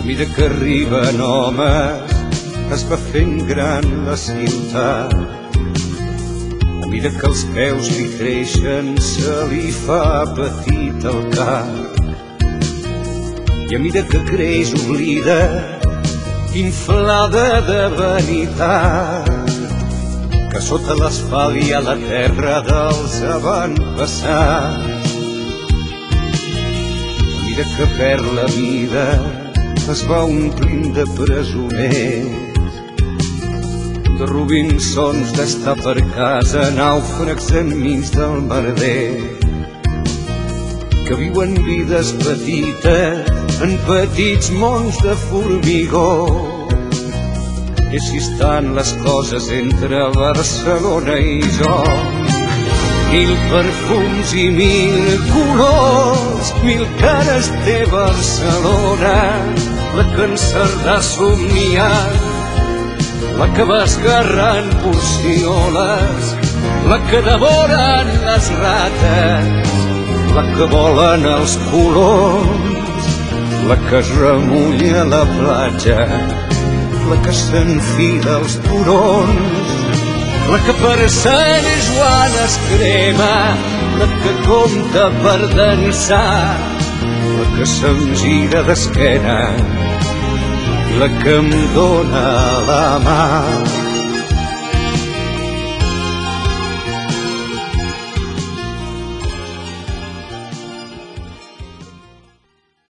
mida que arriben homes es va fent gran la ciutat. A mida que els peus li creixen se li fa petit el cap. I a mida que creix oblida, inflada de vanitat, que sota l'asfalt hi ha la terra dels avantpassats. A mida que perd la vida es va omplint de presoners, de Robinsons d'estar per casa, nàufrags enmig del merder, que viuen vides petites en petits mons de formigó. I així estan les coses entre Barcelona i jo. 1000 perfums i 1000 colors, 1000 cares té Barcelona, la que en Cerdà ha somiat, la que va esgarrant porcioles, la que devoren les rates, la que volen els coloms, la que es remulla a la platja, la que s'enfila als turons, la que per Sant Joan es crema, la que compta per dansar, la que se'm gira d'esquena, la que em dóna la mà.